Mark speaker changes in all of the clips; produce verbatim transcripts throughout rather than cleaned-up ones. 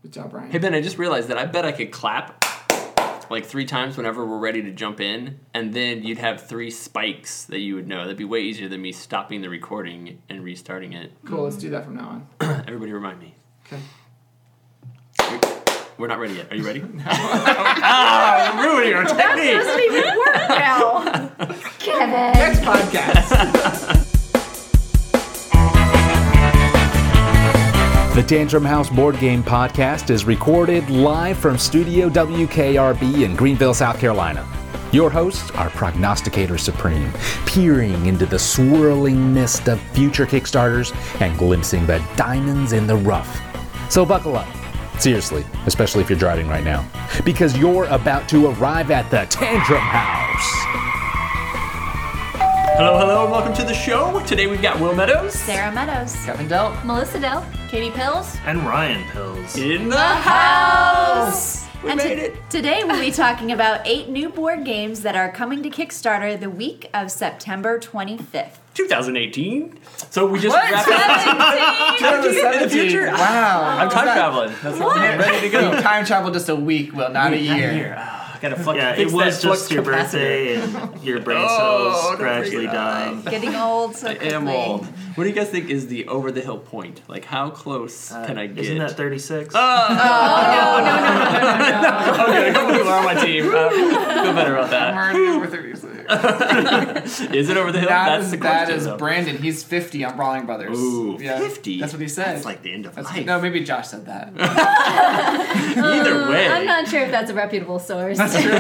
Speaker 1: Good job, Brian.
Speaker 2: Hey, Ben, I just realized that I bet I could clap like three times whenever we're ready to jump in, and then you'd have three spikes that you would know. That'd be way easier than me stopping the recording and restarting it.
Speaker 1: Cool, let's do that from now on.
Speaker 2: Everybody remind me.
Speaker 1: Okay.
Speaker 2: We're not ready yet. Are you ready? No. Ah, I'm ruining our technique.
Speaker 3: That doesn't even work now. Kevin.
Speaker 1: Next podcast.
Speaker 4: The Tantrum House Board Game Podcast is recorded live from Studio W K R B in Greenville, South Carolina. Your hosts are Prognosticator Supreme, peering into the swirling mist of future Kickstarters and glimpsing the diamonds in the rough. So buckle up. Seriously, especially if you're driving right now, because you're about to arrive at the Tantrum House.
Speaker 2: Hello, hello, and welcome to the show. Today we've got Will Meadows,
Speaker 3: Sarah Meadows.
Speaker 1: Kevin Dell.
Speaker 3: Melissa Dell. Katie Pills.
Speaker 5: And Ryan Pills.
Speaker 2: in the
Speaker 3: The house.
Speaker 2: We
Speaker 3: and
Speaker 2: made
Speaker 3: to-
Speaker 2: it.
Speaker 3: Today we'll be talking about eight new board games that are coming to Kickstarter the week of September twenty-fifth.
Speaker 2: twenty eighteen. So we just
Speaker 1: What?
Speaker 2: wrapped up. In the future.
Speaker 1: Wow.
Speaker 2: I'm time traveling. That's what I'm ready to go.
Speaker 1: You time travel just a week, Will, not a year.
Speaker 2: Ah, I gotta flux,
Speaker 5: Yeah,
Speaker 2: fix
Speaker 5: it was
Speaker 2: that flux
Speaker 5: just your
Speaker 2: capacitor.
Speaker 5: birthday and your brain
Speaker 1: Oh,
Speaker 5: cells
Speaker 1: don't
Speaker 5: gradually
Speaker 1: bring it up.
Speaker 5: dying.
Speaker 3: Getting old so
Speaker 2: I
Speaker 3: quickly.
Speaker 2: am old. What do you guys think is the over the hill point? Like, how close
Speaker 5: Uh,
Speaker 2: can I get?
Speaker 5: Isn't that thirty-six?
Speaker 2: Okay, a couple people are on my team. Uh, feel better about that.
Speaker 1: I'm already over thirty-six.
Speaker 2: Is it over the hill?
Speaker 1: That
Speaker 2: That's
Speaker 1: is,
Speaker 2: the
Speaker 1: that
Speaker 2: question.
Speaker 1: is
Speaker 2: though.
Speaker 1: Brandon. He's fifty on Brawling Brothers.
Speaker 2: Ooh,
Speaker 1: Yeah,
Speaker 2: fifty?
Speaker 1: That's what he said.
Speaker 2: That's like the end of
Speaker 1: That's-
Speaker 2: life.
Speaker 1: No, maybe Josh said that.
Speaker 2: Either way.
Speaker 6: I'm not sure if that's a reputable source.
Speaker 1: That's true.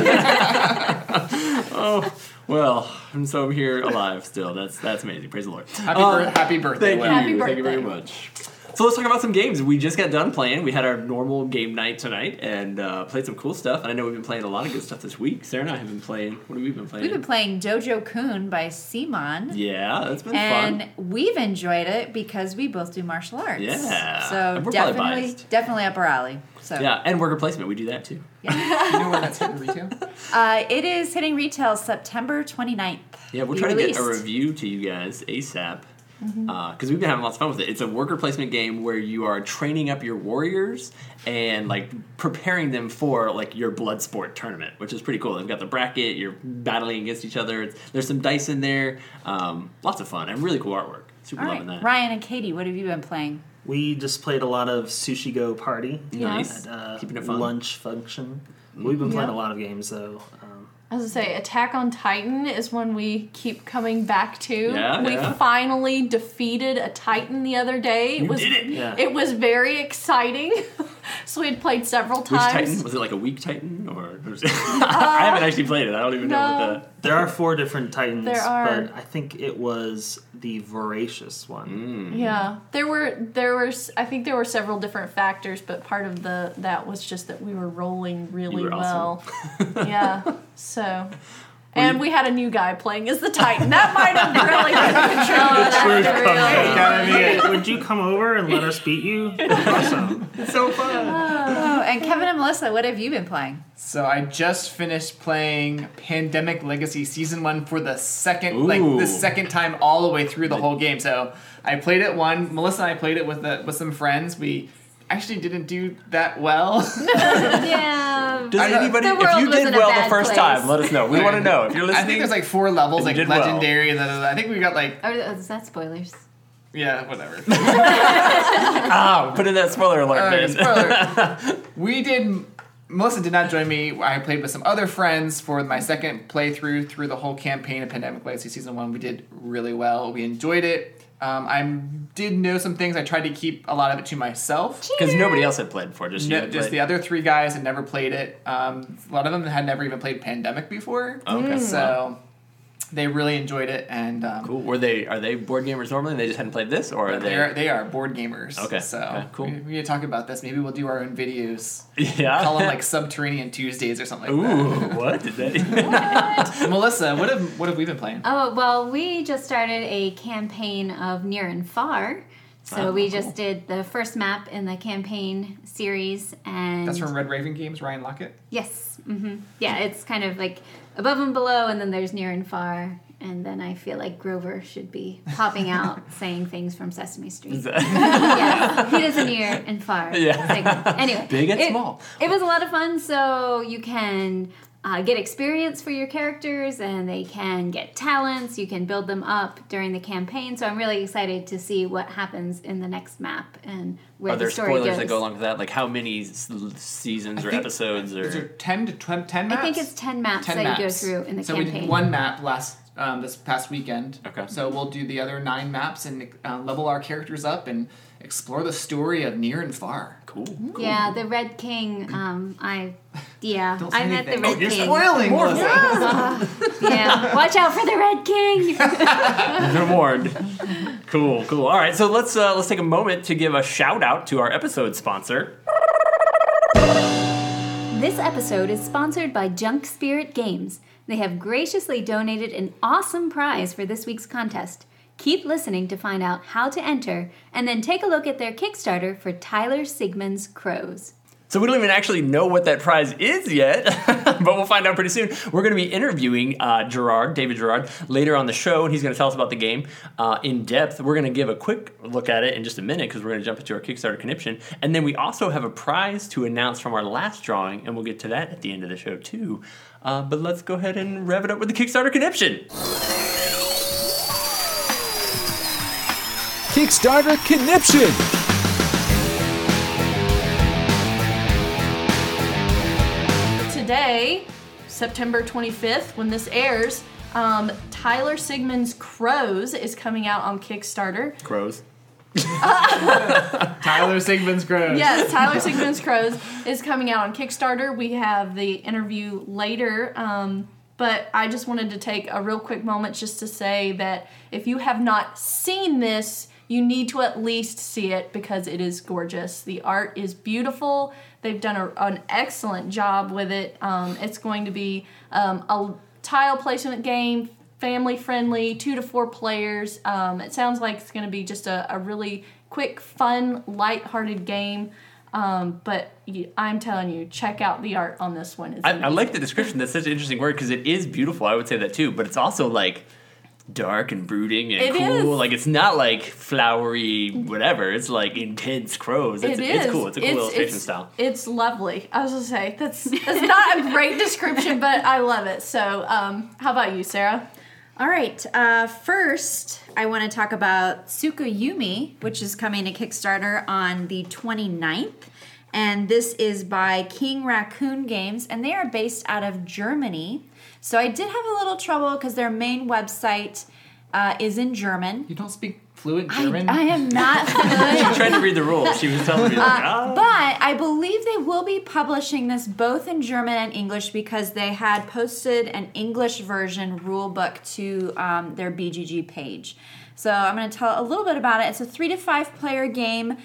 Speaker 2: Oh, well, I'm so I'm here alive still. That's that's amazing. Praise the Lord.
Speaker 1: Happy,
Speaker 2: Um,
Speaker 1: bir- happy birthday,
Speaker 2: Thank
Speaker 1: Will.
Speaker 2: you.
Speaker 6: Happy
Speaker 2: Thank you very
Speaker 6: birthday.
Speaker 2: much. So let's talk about some games. We just got done playing. We had our normal game night tonight and uh, played some cool stuff. And I know we've been playing a lot of good stuff this week. Sarah and I have been playing. What have we been playing?
Speaker 3: We've been playing Dojo Kun by Simon.
Speaker 2: Yeah, that's been
Speaker 3: And
Speaker 2: fun.
Speaker 3: we've enjoyed it because we both do martial arts.
Speaker 2: Yeah.
Speaker 3: So
Speaker 2: And we're probably
Speaker 3: definitely,
Speaker 2: biased.
Speaker 3: definitely up our alley. So
Speaker 2: Yeah, and worker placement. We do that too.
Speaker 1: You know where that's hitting retail?
Speaker 3: uh, it is hitting retail September twenty-ninth.
Speaker 2: Yeah, we're
Speaker 3: Be
Speaker 2: trying to get a
Speaker 3: released.
Speaker 2: review to you guys ASAP. Because
Speaker 3: Mm-hmm.
Speaker 2: we've been having lots of fun with it. It's a worker placement game where you are training up your warriors and like preparing them for like your blood sport tournament, which is pretty cool. They've got the bracket, you're battling against each other. It's, there's some dice in there. Um, lots of fun and really cool artwork. Super
Speaker 3: All
Speaker 2: loving
Speaker 3: right,
Speaker 2: that.
Speaker 3: Ryan and Katie, what have you been playing?
Speaker 5: We just played a lot of Sushi Go Party.
Speaker 2: Nice.
Speaker 5: At, uh,
Speaker 2: Keeping it fun.
Speaker 5: Lunch function. We've been playing
Speaker 6: Yeah.
Speaker 5: a lot of games though. Um,
Speaker 6: I was gonna say, Attack on Titan is one we keep coming back to.
Speaker 2: Yeah,
Speaker 6: we
Speaker 2: yeah.
Speaker 6: finally defeated a Titan the other day. It
Speaker 2: You
Speaker 6: was
Speaker 2: did it.
Speaker 5: Yeah.
Speaker 6: it was very exciting. So we had played several
Speaker 2: Which
Speaker 6: times.
Speaker 2: Titan? Was it like a weak Titan? or I haven't actually played it. I don't even know
Speaker 6: no.
Speaker 2: what
Speaker 5: there are four different Titans,
Speaker 6: There are.
Speaker 5: but I think it was the Voracious one.
Speaker 2: the... Mm.
Speaker 6: Yeah, there were there were s- I think there were several different factors, but part of the that was just that we were rolling really
Speaker 2: You were
Speaker 6: well.
Speaker 2: awesome.
Speaker 6: Yeah, so. And we had a new guy playing as the Titan. That might have really contributed.
Speaker 5: Gotta be it. Would you come over and let us beat you? Awesome.
Speaker 2: It's so fun.
Speaker 3: Oh, and Kevin and Melissa, what have you been playing?
Speaker 1: So I just finished playing Pandemic Legacy Season one for the second,
Speaker 2: Ooh.
Speaker 1: like the second time all the way through the whole game. So I played it one. Melissa and I played it with the, with some friends. We actually didn't do that well.
Speaker 6: Yeah.
Speaker 2: Does
Speaker 1: I know.
Speaker 2: anybody,
Speaker 6: The
Speaker 2: if
Speaker 6: world
Speaker 2: you
Speaker 6: was
Speaker 2: did
Speaker 6: in a
Speaker 2: well the
Speaker 6: bad
Speaker 2: first
Speaker 6: place.
Speaker 2: time, let us know. We want to know. If you're listening,
Speaker 1: I think there's like four levels,
Speaker 2: and
Speaker 1: like
Speaker 2: you did well.
Speaker 1: legendary, and then I think we got like
Speaker 6: Oh,
Speaker 3: uh,
Speaker 6: is that spoilers?
Speaker 1: yeah, whatever.
Speaker 2: ah, put in that spoiler alert,
Speaker 1: Uh,
Speaker 2: man.
Speaker 1: spoiler. We did. Melissa did not join me. I played with some other friends for my second playthrough through the whole campaign of Pandemic Legacy Season one. We did really well. We enjoyed it. Um, I did know some things. I tried to keep a lot of it to myself.
Speaker 2: Because nobody else had played before, just
Speaker 1: No,
Speaker 2: you. had
Speaker 1: just
Speaker 2: played.
Speaker 1: the other three guys had never played it. Um, a lot of them had never even played Pandemic before.
Speaker 2: Okay.
Speaker 1: So they really enjoyed it. And um,
Speaker 2: Cool. Were they? Are they board gamers normally? and They just hadn't played this, or are
Speaker 1: they
Speaker 2: they?
Speaker 1: are, they are board gamers.
Speaker 2: Okay,
Speaker 1: So
Speaker 2: okay, cool.
Speaker 1: we, we need to talk about this. Maybe we'll do our own videos.
Speaker 2: Yeah.
Speaker 1: Call them like Subterranean Tuesdays or something like
Speaker 2: Ooh,
Speaker 1: that.
Speaker 2: what did they?
Speaker 1: Melissa, what have what have we been playing?
Speaker 7: Oh, well, we just started a campaign of Near and Far. So
Speaker 2: Oh,
Speaker 7: we
Speaker 2: cool.
Speaker 7: just did the first map in the campaign series. And
Speaker 1: That's from Red Raven Games, Ryan Lockett.
Speaker 7: Yes. hmm Yeah, it's kind of like above and below, and then there's Near and Far. and then I feel like Grover should be popping out saying things from Sesame Street. Yes, he does a near and far.
Speaker 2: Yeah.
Speaker 7: segment. Anyway,
Speaker 2: Big and
Speaker 7: it,
Speaker 2: small.
Speaker 7: It was a lot of fun, so you can uh, get experience for your characters, and they can get talents. You can build them up during the campaign. So I'm really excited to see what happens in the next map and where
Speaker 2: Are there
Speaker 7: the story
Speaker 2: spoilers
Speaker 7: goes.
Speaker 2: that go along with that? Like how many s- seasons
Speaker 1: I
Speaker 2: or
Speaker 1: think-
Speaker 2: episodes
Speaker 1: Is there
Speaker 2: or
Speaker 1: ten to tw- ten maps?
Speaker 7: I think it's ten maps
Speaker 1: ten
Speaker 7: that
Speaker 1: maps.
Speaker 7: you go through in the
Speaker 1: so
Speaker 7: campaign.
Speaker 1: we did one map last um, this past weekend.
Speaker 2: Okay.
Speaker 1: So we'll do the other nine maps and uh, level our characters up and explore the story of near and far.
Speaker 2: cool.
Speaker 7: Yeah, the Red King. Um, I yeah,
Speaker 1: Don't say
Speaker 7: I met the
Speaker 1: anything.
Speaker 7: Red
Speaker 1: Oh, you're
Speaker 7: King.
Speaker 1: spoiling more.
Speaker 7: Yeah, watch out for the Red King.
Speaker 2: You've been warned. Cool, cool. All right, so let's uh, let's take a moment to give a shout out to our episode sponsor.
Speaker 7: This episode is sponsored by Junk Spirit Games. They have graciously donated an awesome prize for this week's contest. Keep listening to find out how to enter, and then take a look at their Kickstarter for Tyler Sigmund's Crows.
Speaker 2: So we don't even actually know what that prize is yet, but we'll find out pretty soon. We're going to be interviewing uh, Gerard, David Gerard, later on the show, and he's going to tell us about the game uh, in depth. We're going to give a quick look at it in just a minute because we're going to jump into our Kickstarter conniption. And then we also have a prize to announce from our last drawing, and we'll get to that at the end of the show too. Uh, but let's go ahead and rev it up with the Kickstarter conniption.
Speaker 4: Kickstarter Conniption!
Speaker 6: Today, September twenty-fifth, when this airs, um, Tyler Sigmund's Crows is coming out on Kickstarter.
Speaker 2: Crows.
Speaker 1: Tyler Sigmund's Crows.
Speaker 6: Yes, Tyler Sigmund's Crows is coming out on Kickstarter. We have the interview later, um, but I just wanted to take a real quick moment just to say that if you have not seen this, you need to at least see it because it is gorgeous. The art is beautiful. They've done a, an excellent job with it. Um, it's going to be um, a tile placement game, family friendly, two to four players. Um, it sounds like it's going to be just a, a really quick, fun, light-hearted game. Um, but you, I'm telling you, check out the art on this one. It's
Speaker 2: I, I like the description. That's such an interesting word because it is beautiful. I would say that too, but it's also like dark and brooding and
Speaker 6: It
Speaker 2: cool.
Speaker 6: is.
Speaker 2: Like it's not like flowery whatever. It's like intense crows. It's,
Speaker 6: It is.
Speaker 2: it's cool. It's a cool illustration
Speaker 6: it's,
Speaker 2: style.
Speaker 6: It's lovely. I was gonna say that's that's not a great description, but I love it. So, um, how about you, Sarah?
Speaker 3: All right. Uh, first, I want to talk about Tsukuyumi, which is coming to Kickstarter on the twenty-ninth. And this is by King Raccoon Games, and they are based out of Germany. So I did have a little trouble because their main website uh, is in German.
Speaker 1: You don't speak fluent
Speaker 3: I,
Speaker 1: German?
Speaker 3: I am not
Speaker 2: She
Speaker 3: fluent.
Speaker 2: tried to read the rules. She was telling me like, ah.
Speaker 3: But I believe they will be publishing this both in German and English because they had posted an English version rule book to um, their B G G page. So I'm going to tell a little bit about it. It's a three to five player game.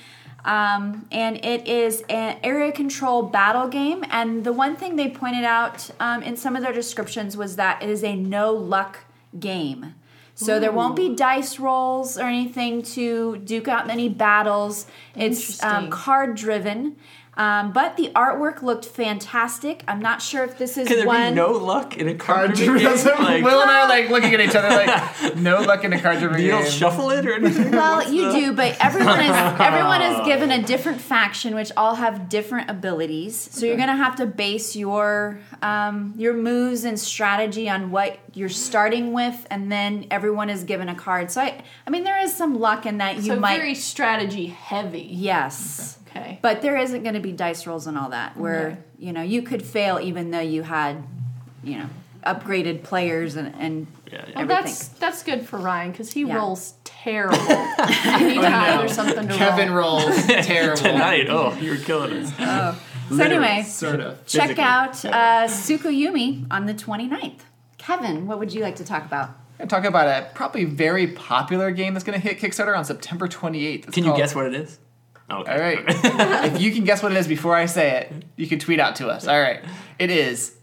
Speaker 3: Um, and it is an area control battle game. And the one thing they pointed out um, in some of their descriptions was that it is a no luck game. So there won't be dice rolls or anything to duke out many battles. It's um,
Speaker 6: Interesting.
Speaker 3: card driven. Um, but the artwork looked fantastic. I'm not sure if this is
Speaker 2: Can there
Speaker 3: one.
Speaker 2: be no luck in a card
Speaker 1: Card
Speaker 2: driven
Speaker 1: driven.
Speaker 2: game? Like,
Speaker 1: Will and I are like looking at each other like, no luck in a card driven
Speaker 2: you
Speaker 1: game.
Speaker 2: don't shuffle it or anything?
Speaker 3: Well,
Speaker 2: What's
Speaker 3: you
Speaker 2: the-
Speaker 3: do, but everyone is everyone is given a different faction, which all have different abilities. So you're gonna have to base your um, your moves and strategy on what you're starting with, and then everyone is given a card. So I, I mean, there is some luck in that you
Speaker 6: so
Speaker 3: might.
Speaker 6: very strategy heavy.
Speaker 3: Yes.
Speaker 6: Okay.
Speaker 3: But there isn't going to be dice rolls and all that, where
Speaker 6: Okay.
Speaker 3: you know you could fail even though you had, you know, upgraded players and and
Speaker 2: Yeah, yeah.
Speaker 6: Well,
Speaker 3: everything.
Speaker 6: that's that's good for Ryan because he
Speaker 3: Yeah.
Speaker 6: rolls terrible. Anytime there's something to
Speaker 1: Kevin
Speaker 6: roll.
Speaker 1: rolls terrible.
Speaker 2: Tonight, oh, you were killing us.
Speaker 3: So anyway,
Speaker 1: Sort of.
Speaker 3: check
Speaker 2: physically.
Speaker 3: out uh, Tsukuyumi on the twenty-ninth. Kevin, what would you like to talk about?
Speaker 1: I'm talking about a probably very popular game that's going to hit Kickstarter on September twenty-eighth. It's
Speaker 2: Can you
Speaker 1: called-
Speaker 2: guess what it is? Okay.
Speaker 1: All right. If you can guess what it is before I say it, you can tweet out to us. All right. It is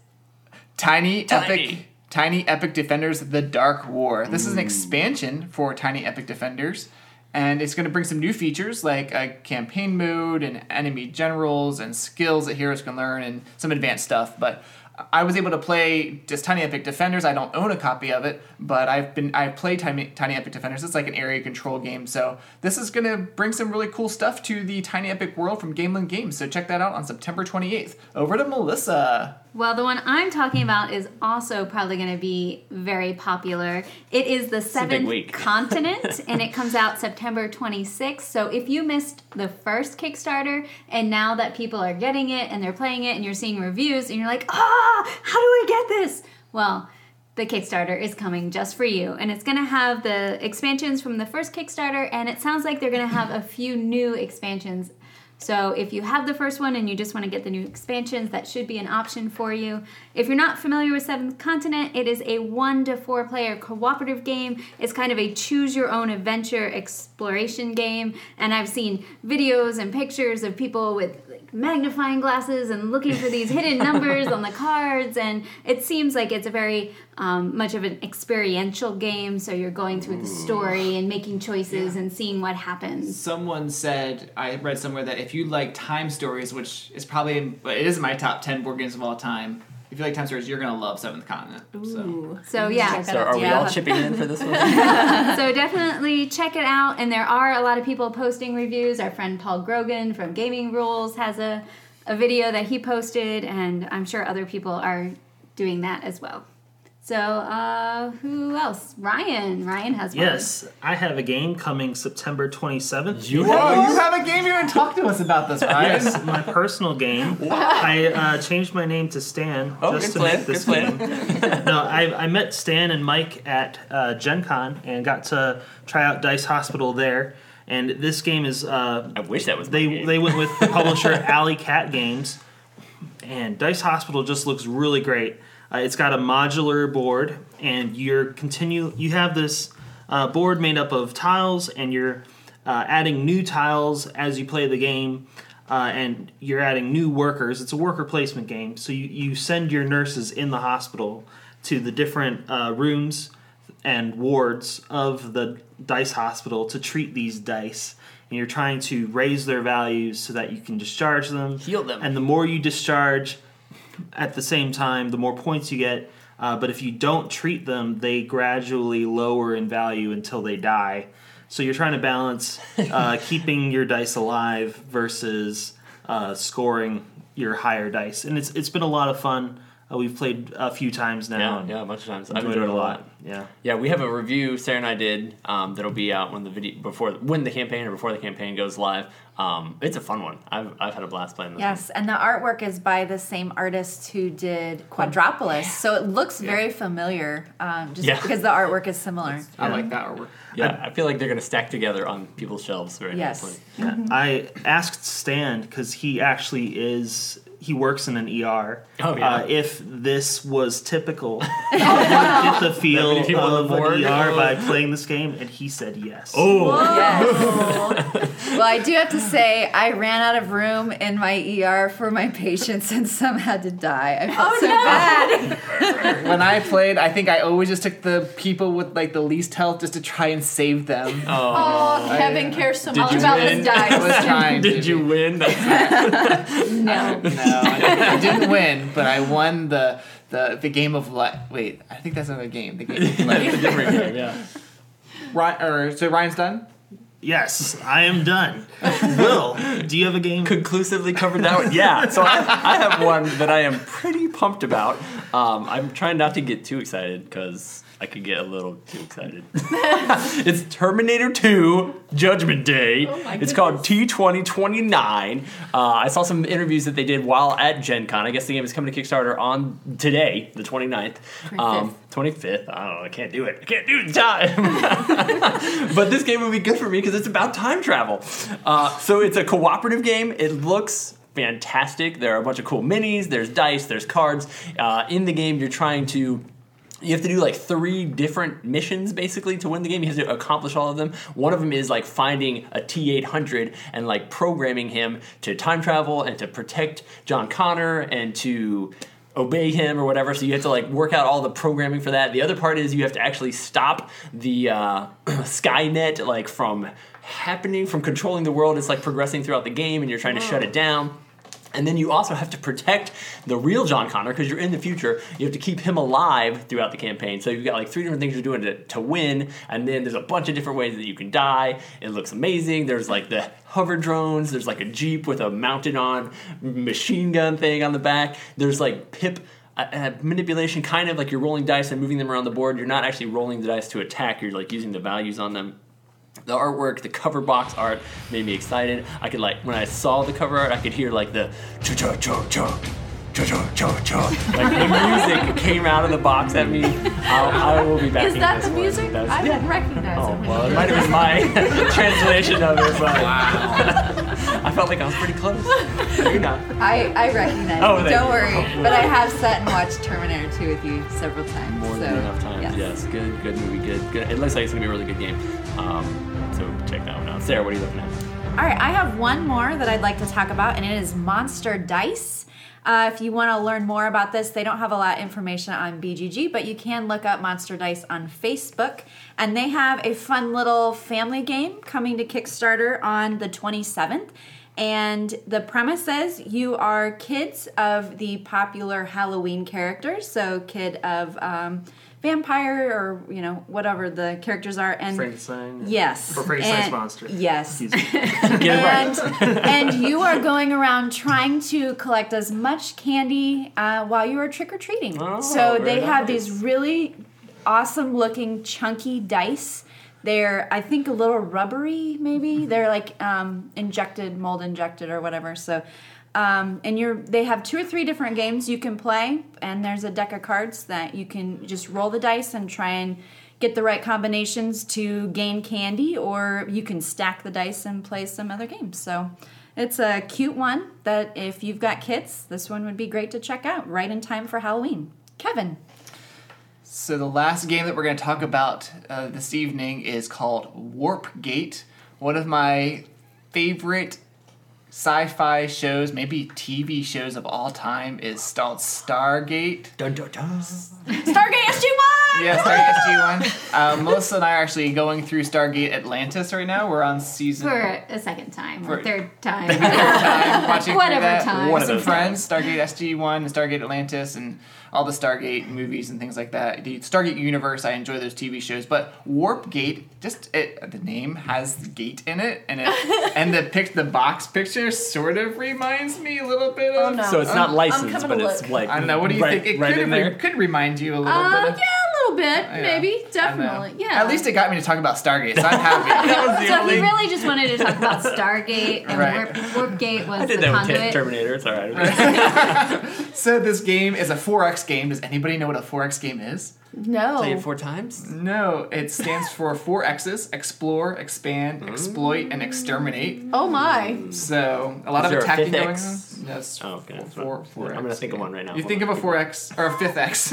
Speaker 1: Tiny,
Speaker 2: Tiny.
Speaker 1: Epic Tiny Epic Defenders: The Dark War. This is an expansion for Tiny Epic Defenders, and it's going to bring some new features like a campaign mode and enemy generals and skills that heroes can learn and some advanced stuff. But I was able to play just Tiny Epic Defenders. I don't own a copy of it, but I've been I've played Tiny, Tiny Epic Defenders. It's like an area control game. So this is going to bring some really cool stuff to the Tiny Epic world from Gameland Games. So check that out on September twenty-eighth. Over to Melissa.
Speaker 7: Well, the one I'm talking about is also probably going to be very popular. It is the
Speaker 2: a big
Speaker 7: Seventh
Speaker 2: week.
Speaker 7: Continent, and it comes out September twenty-sixth. So if you missed the first Kickstarter, and now that people are getting it and they're playing it and you're seeing reviews and you're like, ah, how do I get this? Well, the Kickstarter is coming just for you, and it's going to have the expansions from the first Kickstarter, and it sounds like they're going to have a few new expansions. So if you have the first one and you just want to get the new expansions, that should be an option for you. If you're not familiar with Seventh Continent, it is a one to four player cooperative game. It's kind of a choose your own adventure exploration game, and I've seen videos and pictures of people with like magnifying glasses and looking for these hidden numbers on the cards, and it seems like it's a very um, much of an experiential game, so you're going through the story and making choices and seeing what happens.
Speaker 1: Someone said, I read somewhere that if you like time stories, which is probably, it is in my top ten board games of all time, if you like time stories, you're going to love Seventh Continent. So,
Speaker 7: So yeah,
Speaker 2: So are we
Speaker 3: Yeah.
Speaker 2: all chipping in for this one?
Speaker 7: so definitely check it out. And there are a lot of people posting reviews. Our friend Paul Grogan from Gaming Rules has a, a video that he posted, and I'm sure other people are doing that as well. So uh, who else? Ryan. Ryan has one.
Speaker 5: Yes, I have a game coming September twenty-seventh.
Speaker 2: You
Speaker 1: Whoa,
Speaker 2: have
Speaker 1: you have a game here and talk to us about this, Ryan.
Speaker 5: Yes, my personal game. I uh, changed my name to Stan
Speaker 2: Oh,
Speaker 5: just
Speaker 2: good
Speaker 5: to
Speaker 2: plan,
Speaker 5: make this
Speaker 2: good
Speaker 5: game. No, I, I met Stan and Mike at uh, Gen Con and got to try out Dice Hospital there. And this game is uh,
Speaker 2: I wish that was my
Speaker 5: they
Speaker 2: game.
Speaker 5: they went with the publisher Alley Cat Games, and Dice Hospital just looks really great. Uh, it's got a modular board, and you're continue. You have this uh, board made up of tiles, and you're uh, adding new tiles as you play the game, uh, and you're adding new workers. It's a worker placement game, so you, you send your nurses in the hospital to the different uh, rooms and wards of the Dice Hospital to treat these dice. And you're trying to raise their values so that you can discharge them.
Speaker 1: Heal them.
Speaker 5: And the more you discharge at the same time, the more points you get. Uh, but if you don't treat them, they gradually lower in value until they die. So you're trying to balance uh, keeping your dice alive versus uh, scoring your higher dice. And it's it's been a lot of fun. Uh, we've played a few times now.
Speaker 2: Yeah, yeah, a bunch of times. I've
Speaker 5: Enjoyed
Speaker 2: enjoyed
Speaker 5: it
Speaker 2: it a lot.
Speaker 5: Yeah.
Speaker 2: Yeah, we have a review Sarah and I did um, that'll be out when the video before when the campaign or before the campaign goes live. Um, it's a fun one. I've I've had a blast playing this.
Speaker 3: Yes, and the artwork is by the same artist who did Quadropolis, so it looks very familiar. Um, just
Speaker 2: Yeah.
Speaker 3: because the artwork is similar.
Speaker 1: I like that artwork.
Speaker 2: one. Yeah, I feel like they're gonna stack together on people's shelves very
Speaker 3: Yes.
Speaker 2: nicely.
Speaker 5: Yeah. I asked Stan, because he actually is, he works in an E R,
Speaker 2: Oh, yeah.
Speaker 5: uh, if this was typical. Get the feel
Speaker 2: many people on
Speaker 5: of
Speaker 2: the board?
Speaker 5: an E R by playing this game, and he said yes.
Speaker 2: Oh,
Speaker 3: Yes. Well, I do have to say, I ran out of room in my E R for my patients, and some had to die. I felt so bad.
Speaker 1: When I played, I think I always just took the people with like the least health just to try and save them.
Speaker 6: Oh, Kevin cares so much
Speaker 2: you
Speaker 6: about
Speaker 2: win?
Speaker 6: his
Speaker 1: I was
Speaker 6: dice.
Speaker 1: trying.
Speaker 2: did
Speaker 1: to
Speaker 2: you
Speaker 1: be-
Speaker 2: win? That's
Speaker 3: No.
Speaker 1: No, I, I didn't win, but I won the the, the game of life. Wait, I think that's another game. The game of
Speaker 2: a
Speaker 1: life.
Speaker 2: different game. Yeah.
Speaker 1: Ryan, or, so Ryan's done.
Speaker 5: Yes, I am done. Will, do you have a game?
Speaker 2: Conclusively covered that one. Yeah, so I, I have one that I am pretty pumped about. Um, I'm trying not to get too excited because I could get a little too excited. It's Terminator two Judgment Day.
Speaker 6: Oh my
Speaker 2: It's called T twenty twenty-nine. Uh, I saw some interviews that they did while at Gen Con. I guess the game is coming to Kickstarter on today, the twenty-ninth. Um, twenty-fifth. I don't know. I can't do it. I can't do the time. But this game would be good for me because it's about time travel. Uh, so it's a cooperative game. It looks fantastic. There are a bunch of cool minis. There's dice. There's cards. Uh, in the game, you're trying to... You have to do like three different missions basically to win the game. You have to accomplish all of them. One of them is like finding a T eight hundred and like programming him to time travel and to protect John Connor and to obey him or whatever. So you have to like work out all the programming for that. The other part is you have to actually stop the uh, Skynet like from happening, from controlling the world. It's like progressing throughout the game and you're trying to shut it down. And then you also have to protect the real John Connor because you're in the future. You have to keep him alive throughout the campaign. So you've got like three different things you're doing to, to win. And then there's a bunch of different ways that you can die. It looks amazing. There's like the hover drones. There's like a Jeep with a mounted on machine gun thing on the back. There's like pip uh, uh, manipulation, kind of like you're rolling dice and moving them around the board. You're not actually rolling the dice to attack. You're like using the values on them. The artwork, the cover box art made me excited. I could like, when I saw the cover art, I could hear like the cha-cha-cha-cha, cha-cha-cha-cha. Like the music came out of the box at me. I'll, I will be back.
Speaker 6: Is that the music?
Speaker 2: That's,
Speaker 6: I
Speaker 2: yeah.
Speaker 6: didn't recognize
Speaker 2: Oh,
Speaker 6: it.
Speaker 2: well, it might have been my translation of it, but I felt like I was pretty close. Maybe not.
Speaker 3: I, I recognize
Speaker 2: Oh,
Speaker 3: it.
Speaker 2: thank
Speaker 3: Don't
Speaker 2: you.
Speaker 3: worry.
Speaker 2: Oh,
Speaker 3: But I have sat and watched Terminator two with you several times.
Speaker 2: More
Speaker 3: so,
Speaker 2: than enough times. Yes, good, good movie, good, good. It looks like it's gonna be a really good game. Um, so check that one out. Sarah, what are you looking at?
Speaker 3: All right, I have one more that I'd like to talk about, and it is Monster Dice. Uh, if you want to learn more about this, they don't have a lot of information on B G G, but you can look up Monster Dice on Facebook. And they have a fun little family game coming to Kickstarter on the twenty-seventh. And the premise is you are kids of the popular Halloween characters, so kid of um, vampire or, you know, whatever the characters are. And
Speaker 5: Frankenstein.
Speaker 3: yes.
Speaker 5: Or Frankenstein's
Speaker 3: And-
Speaker 5: monster.
Speaker 3: Yes.
Speaker 5: Excuse me.
Speaker 2: Get it right.
Speaker 3: and, and you are going around trying to collect as much candy uh, while you are trick-or-treating.
Speaker 2: Oh,
Speaker 3: so
Speaker 2: very
Speaker 3: they have
Speaker 2: nice.
Speaker 3: these really awesome-looking chunky dice. They're, I think, a little rubbery, maybe. They're like um, injected, mold injected or whatever. So, um, and you're, they have two or three different games you can play, and there's a deck of cards that you can just roll the dice and try and get the right combinations to gain candy, or you can stack the dice and play some other games. So it's a cute one that if you've got kids, this one would be great to check out right in time for Halloween. Kevin.
Speaker 1: So the last game that we're going to talk about uh, this evening is called Warp Gate. One of my favorite sci-fi shows, maybe T V shows of all time, is called Stargate.
Speaker 2: Dun, dun, dun.
Speaker 6: Stargate S G one!
Speaker 1: Yeah, Stargate S G one. Uh, Melissa and I are actually going through Stargate Atlantis right now. We're on season...
Speaker 7: For a second time or
Speaker 1: For-
Speaker 7: third time.
Speaker 1: time watching
Speaker 7: Whatever
Speaker 1: through that
Speaker 7: time.
Speaker 1: with
Speaker 2: One
Speaker 1: some
Speaker 2: of those
Speaker 1: friends. Stargate S G one and Stargate Atlantis and all the Stargate movies and things like that. The Stargate universe, I enjoy those T V shows. But Warp Gate, just it, the name has gate in it, and it and the pic, the box picture sort of reminds me a little bit of.
Speaker 6: Oh, no.
Speaker 2: So it's not
Speaker 6: I'm-
Speaker 2: licensed,
Speaker 6: I'm coming
Speaker 2: but
Speaker 6: to
Speaker 2: it's
Speaker 6: look.
Speaker 2: like
Speaker 1: I don't know. What do you
Speaker 2: right,
Speaker 1: think? It
Speaker 2: right
Speaker 1: could,
Speaker 2: in
Speaker 1: re-
Speaker 2: there.
Speaker 1: could remind you a little
Speaker 6: Uh,
Speaker 1: bit. Of,
Speaker 6: yeah, a little bit,
Speaker 1: Yeah.
Speaker 6: maybe,
Speaker 1: I know.
Speaker 6: definitely, yeah.
Speaker 1: At least it got me to talk about Stargate, so I'm happy.
Speaker 2: That was the
Speaker 7: So
Speaker 2: only.
Speaker 7: he really just wanted to talk about Stargate, and
Speaker 1: Right.
Speaker 7: Warp, Warpgate was
Speaker 2: I did
Speaker 7: the
Speaker 2: that with Ter-
Speaker 7: conduit.
Speaker 2: Terminator. It's all right.
Speaker 1: So this game is a four X game. Does anybody know what a four X game is?
Speaker 6: no.
Speaker 2: Play it four times.
Speaker 1: No, it stands for four X's: explore, expand, exploit, and exterminate.
Speaker 6: Oh my.
Speaker 1: So a lot
Speaker 2: Is
Speaker 1: of
Speaker 2: there a
Speaker 1: attacking
Speaker 2: fifth
Speaker 1: going on.
Speaker 2: X?
Speaker 1: Yes.
Speaker 2: Oh, okay.
Speaker 1: Four, four,
Speaker 2: I'm gonna think of one right now.
Speaker 1: You
Speaker 2: Hold
Speaker 1: think
Speaker 2: on.
Speaker 1: of a four X or a fifth X.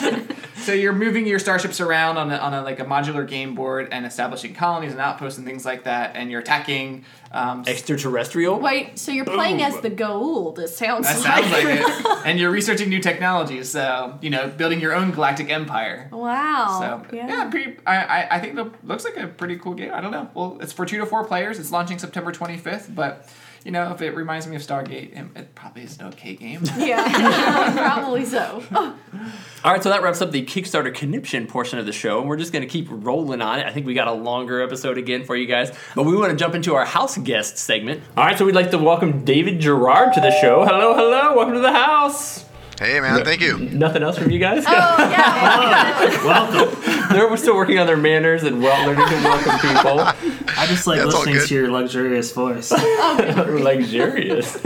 Speaker 1: So you're moving your starships around on a, on a like a modular game board and establishing colonies and outposts and things like that, and you're attacking. Um,
Speaker 2: Extraterrestrial.
Speaker 6: Wait, so you're playing as the Goa'uld, it sounds
Speaker 1: that
Speaker 6: like.
Speaker 1: sounds like it. And you're researching new technologies, so you know, building your own galactic empire.
Speaker 6: Wow.
Speaker 1: So yeah,
Speaker 6: yeah.
Speaker 1: pretty, I, I I think it looks like a pretty cool game. I don't know. Well, it's for two to four players. It's launching September twenty-fifth, but you know, if it reminds me of Stargate, it, it probably is an okay game.
Speaker 6: Yeah, probably so.
Speaker 2: All right, so that wraps up the Kickstarter conniption portion of the show, and we're just going to keep rolling on it. I think we got a longer episode again for you guys, but we want to jump into our house guest segment. All right, so we'd like to welcome David Gerard to the show. Hello, hello, welcome to the house.
Speaker 8: Hey, man, thank you.
Speaker 2: Nothing else from you guys?
Speaker 6: Oh, yeah.
Speaker 5: Welcome.
Speaker 2: They're still working on their manners and well learning to welcome people.
Speaker 5: I just like
Speaker 8: That's all
Speaker 5: listening
Speaker 8: good.
Speaker 5: to your luxurious voice.
Speaker 2: Luxurious.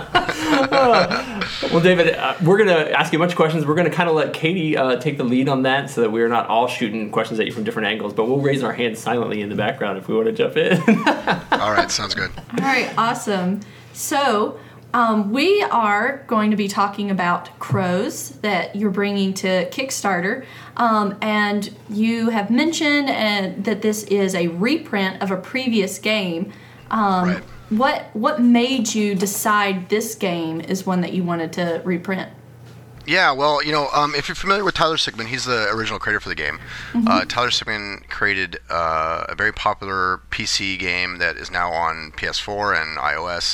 Speaker 2: Well, David, uh, we're going to ask you a bunch of questions. We're going to kind of let Katie uh, take the lead on that so that we're not all shooting questions at you from different angles, but we'll raise our hands silently in the background if we want to jump in.
Speaker 8: All right, sounds good.
Speaker 6: All right, awesome. So, um, we are going to be talking about Crows that you're bringing to Kickstarter. Um, and you have mentioned uh, that this is a reprint of a previous game. Um,
Speaker 8: Right.
Speaker 6: What what made you decide this game is one that you wanted to reprint?
Speaker 8: Yeah, well, you know, um, if you're familiar with Tyler Sigman, he's the original creator for the game. Uh, Tyler Sigman created uh, a very popular P C game that is now on P S four and iOS.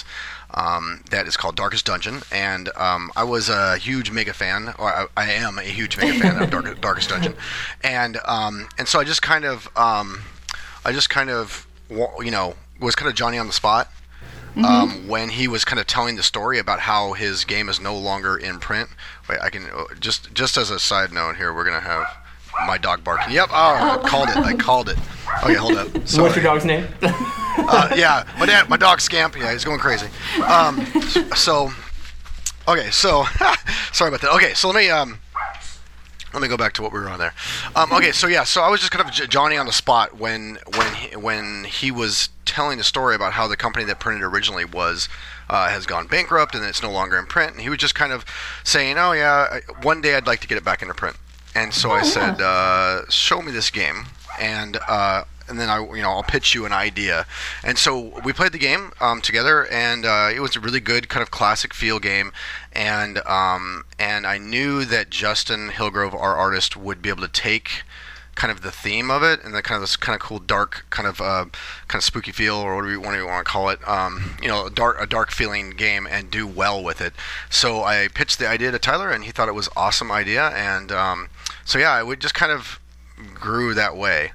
Speaker 8: um, that is called Darkest Dungeon, and um, I was a huge mega fan, or I, I am a huge mega fan of Dark, Darkest Dungeon, and um, and so I just kind of um, I just kind of you know was kind of Johnny on the spot. Mm-hmm. Um, when he was kind of telling the story about how his game is no longer in print. Wait, I can just just as a side note here, we're gonna have my dog barking. Yep, oh, I called it. I called it. Okay, hold up. Sorry.
Speaker 2: What's your dog's name?
Speaker 8: uh, yeah, my dad, my dog Scamp. Yeah, he's going crazy. Um, so, okay, so sorry about that. Okay, so let me um. Let me go back to what we were on there. Um, okay, so yeah, so I was just kind of J- Johnny on the spot when when he, when he was telling the story about how the company that printed originally was uh, has gone bankrupt and it's no longer in print. And he was just kind of saying, "Oh yeah, I, one day I'd like to get it back into print." And so oh, I yeah. said, uh, "Show me this game," and uh, and then I you know I'll pitch you an idea. And so we played the game um, together, and uh, it was a really good kind of classic feel game. And um, and I knew that Justin Hillgrove, our artist, would be able to take kind of the theme of it and the kind of this kind of cool dark kind of uh, kind of spooky feel, or whatever you, whatever you want to call it, um, you know, a dark a dark feeling game, and do well with it. So I pitched the idea to Tyler, and he thought it was an awesome idea, and um, so yeah, it just kind of grew that way.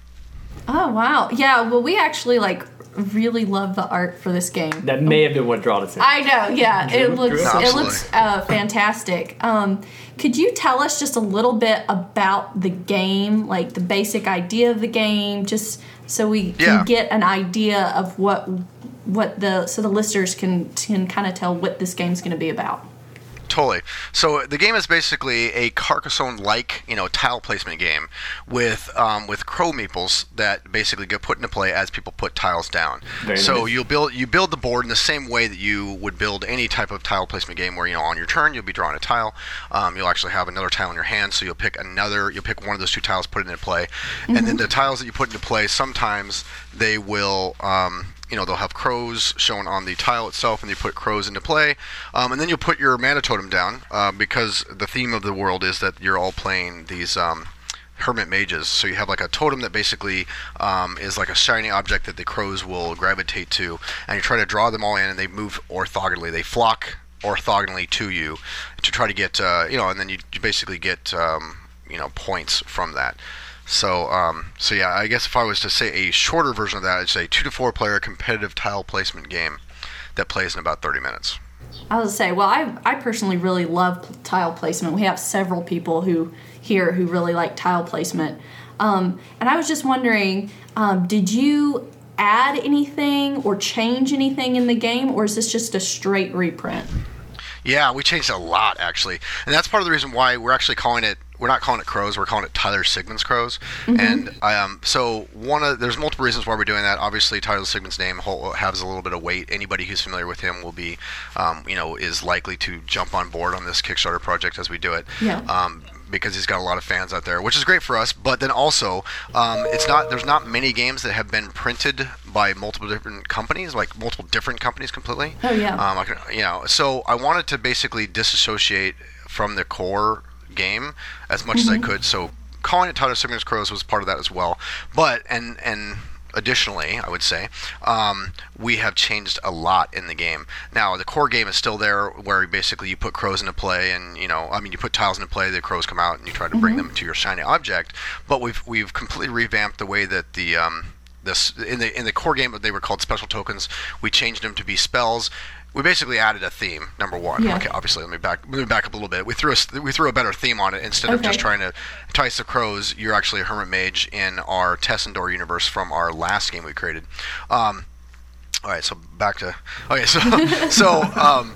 Speaker 6: Oh wow, yeah. Well, we actually like. really love the art for this game.
Speaker 2: That may have been what drawn us in.
Speaker 6: I know, yeah.
Speaker 2: Drew,
Speaker 6: it looks
Speaker 8: Drew.
Speaker 6: it looks uh, fantastic. Um, could you tell us just a little bit about the game, like the basic idea of the game, just so we
Speaker 8: yeah.
Speaker 6: can get an idea of what what the so the listeners can can kind of tell what this game's going to be about.
Speaker 8: Totally. So the game is basically a Carcassonne-like, you know, tile placement game with um, with crow meeples that basically get put into play as people put tiles down. Very so nice. you'll build you build the board in the same way that you would build any type of tile placement game, where you know on your turn you'll be drawing a tile. Um, you'll actually have another tile in your hand, so you'll pick another. You'll pick one of those two tiles, put it into play, mm-hmm. and then the tiles that you put into play, sometimes they will. Um, You know, they'll have crows shown on the tile itself, and you put crows into play. Um, and then you'll put your mana totem down, uh, because the theme of the world is that you're all playing these um, hermit mages. So you have like a totem that basically um, is like a shiny object that the crows will gravitate to, and you try to draw them all in, and they move orthogonally. They flock orthogonally to you to try to get, uh, you know, and then you, you basically get, um, you know, points from that. So, um, so yeah, I guess if I was to say a shorter version of that, I'd say two to four player competitive tile placement game that plays in about thirty minutes.
Speaker 6: I was say, well, I I personally really love tile placement. We have several people who here who really like tile placement, um, and I was just wondering, um, did you add anything or change anything in the game, or is this just a straight reprint?
Speaker 8: Yeah, we changed a lot actually, and that's part of the reason why we're actually calling it. We're not calling it Crows. We're calling it Tyler Sigmund's Crows. Mm-hmm. And um, so one of there's multiple reasons why we're doing that. Obviously, Tyler Sigmund's name has a little bit of weight. Anybody who's familiar with him will be, um, you know, is likely to jump on board on this Kickstarter project as we do it.
Speaker 6: Yeah.
Speaker 8: Um, because he's got a lot of fans out there, which is great for us. But then also, um, it's not there's not many games that have been printed by multiple different companies, like multiple different companies completely.
Speaker 6: Oh yeah.
Speaker 8: Um, I can, you know, so I wanted to basically disassociate from the core game as much mm-hmm. as I could. So calling it Tyler Sigmund's Crows was part of that as well. But and and additionally, I would say um, we have changed a lot in the game. Now the core game is still there, where basically you put crows into play, and you know, I mean, you put tiles into play, the crows come out, and you try to mm-hmm. bring them to your shiny object. But we've we've completely revamped the way that the um, this in the in the core game, they were called special tokens. We changed them to be spells. We basically added a theme. Number one. Yeah. Okay, obviously, let me back let me back up a little bit. We threw a we threw a better theme on it instead okay. of just trying to entice the crows. You're actually a hermit mage in our Tessendor universe from our last game we created. Um, all right, so back to okay, so so um,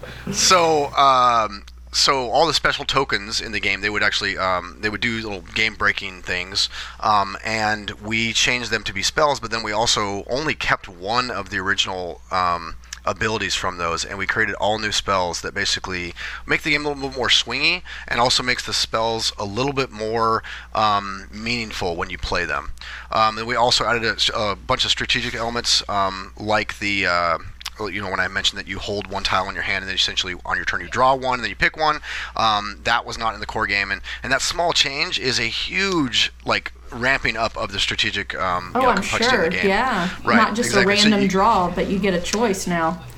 Speaker 8: so um, so all the special tokens in the game, they would actually um, they would do little game breaking things, um, and we changed them to be spells. But then we also only kept one of the original. Um, abilities from those, and we created all new spells that basically make the game a little bit more swingy, and also makes the spells a little bit more um, meaningful when you play them. Um, and we also added a, a bunch of strategic elements, um, like the uh, you know, when I mentioned that you hold one tile in your hand and then essentially on your turn you draw one and then you pick one, um, that was not in the core game, and, and that small change is a huge like ramping up of the strategic um,
Speaker 6: oh,
Speaker 8: you know,
Speaker 6: I'm
Speaker 8: complexity
Speaker 6: sure.
Speaker 8: of the game.
Speaker 6: Yeah,
Speaker 8: right,
Speaker 6: not just
Speaker 8: exactly.
Speaker 6: a random
Speaker 8: so you,
Speaker 6: draw, but you get a choice now.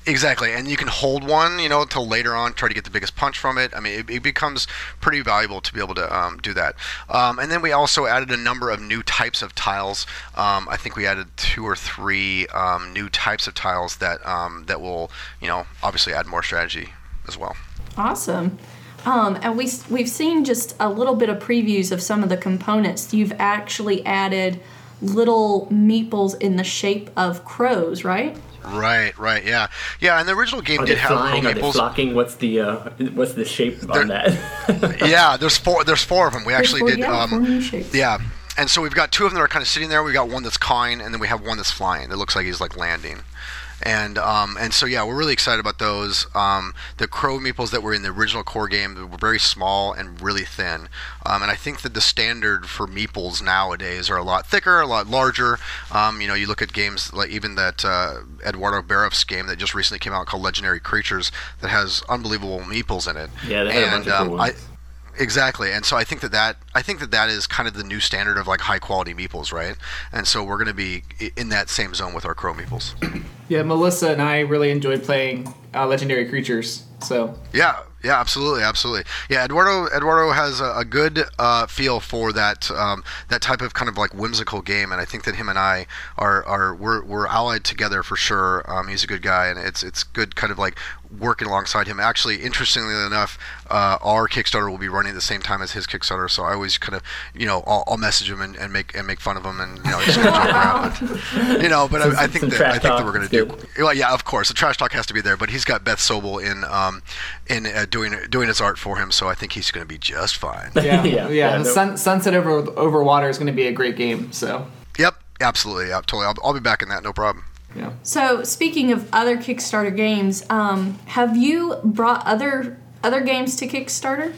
Speaker 8: Exactly, and you can hold one, you know, until later on, try to get the biggest punch from it. I mean, it, it becomes pretty valuable to be able to um, do that. Um, and then we also added a number of new types of tiles. Um, I think we added two or three um, new types of tiles that um, that will, you know, obviously add more strategy as well.
Speaker 6: Awesome. Um, and we, we've seen just a little bit of previews of some of the components. You've actually added little meeples in the shape of crows, right?
Speaker 8: Right, right, yeah, yeah. And the original game
Speaker 2: Are
Speaker 8: did
Speaker 2: they
Speaker 8: have
Speaker 2: flying?
Speaker 8: crow
Speaker 2: Are they
Speaker 8: meeples.
Speaker 2: flocking? What's the uh, what's the shape
Speaker 8: They're-
Speaker 2: on that?
Speaker 8: Yeah, there's four. There's four of them. We actually
Speaker 6: four-
Speaker 8: did.
Speaker 6: yeah,
Speaker 8: um,
Speaker 6: four new shapes.
Speaker 8: Yeah, and so we've got two of them that are kind of sitting there. We got one that's cawing, and then we have one that's flying. That looks like he's like landing. And um, and so yeah, we're really excited about those. Um, the crow meeples that were in the original core game were very small and really thin. Um, and I think that the standard for meeples nowadays are a lot thicker, a lot larger. Um, you know, you look at games like even that uh, Eduardo Barof's game that just recently came out called Legendary Creatures that has unbelievable meeples in it.
Speaker 2: Yeah, they had a bunch of cool ones.
Speaker 8: I, Exactly, and so I think that, that I think that that is kind of the new standard of like high quality meeples, right? And so we're going to be i- in that same zone with our crow meeples.
Speaker 1: Yeah, Melissa and I really enjoyed playing uh, Legendary Creatures. So
Speaker 8: Yeah, yeah, absolutely, absolutely. Yeah, Eduardo Eduardo has a, a good uh, feel for that um, that type of kind of like whimsical game, and I think that him and I are are we're, we're allied together for sure. Um, he's a good guy, and it's it's good kind of like working alongside him. Actually, interestingly enough, uh, our Kickstarter will be running at the same time as his Kickstarter, so I always kind of you know I'll, I'll message him and, and make and make fun of him, and you know just kind of joke around. But, you know, but
Speaker 2: Some-
Speaker 8: I, I think
Speaker 2: some
Speaker 8: that
Speaker 2: trash
Speaker 8: I think that
Speaker 2: talk.
Speaker 8: we're going
Speaker 2: It's
Speaker 8: to do.
Speaker 2: good.
Speaker 8: Well, yeah, of course, the trash talk has to be there, but he's got Beth Sobel in um, in uh, doing doing his art for him, so I think he's going to be just fine.
Speaker 1: yeah,
Speaker 2: Yeah,
Speaker 1: yeah.
Speaker 2: yeah,
Speaker 1: the
Speaker 2: no-
Speaker 1: Sun, Sunset over over Water is going to be a great game. So
Speaker 8: Yep, absolutely, yeah, totally. I'll, I'll be back in that, no problem.
Speaker 1: yeah.
Speaker 6: So, speaking of other Kickstarter games, um, have you brought other other games to Kickstarter?